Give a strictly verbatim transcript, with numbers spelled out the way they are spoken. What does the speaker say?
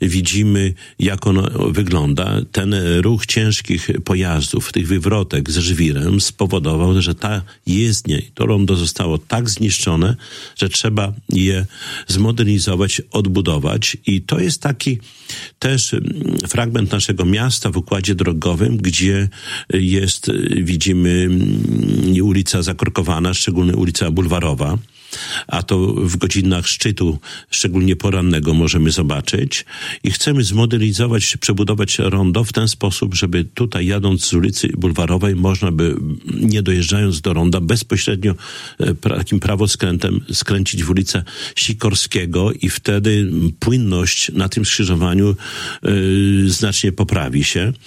widzimy, jak ono wygląda. Ten ruch ciężkich pojazdów, tych wywrotek z żwirem spowodował, że ta jezdnia i to rondo zostało tak zniszczone, że trzeba je zmodernizować, odbudować i to jest taki też fragment naszego miasta w układzie drogowym, gdzie jest, widzimy, ulica zakorkowana, szczególnie ulica Bulwarowa, a to w godzinach szczytu, szczególnie porannego, możemy zobaczyć. I chcemy zmodernizować, przebudować rondo w ten sposób, żeby tutaj jadąc z ulicy Bulwarowej można by, nie dojeżdżając do ronda, bezpośrednio pra, takim prawoskrętem skręcić w ulicę Sikorskiego i wtedy płynność na tym skrzyżowaniu yy, znacznie poprawi się.